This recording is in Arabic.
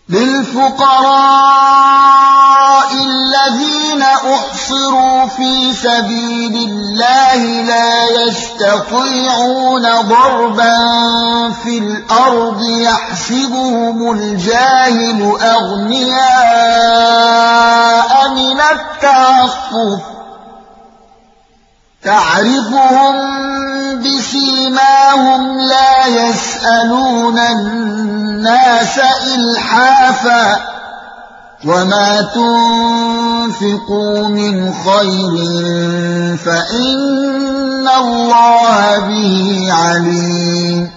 للفقراء الذين أحصروا في سبيل الله لا يستطيعون ضربا في الأرض يحسبهم الجاهل أغنياء من التعفف تعرفهم بسيماهم لا يسألون الناس إلحافا وما تنفقوا من خير فإن الله به عليم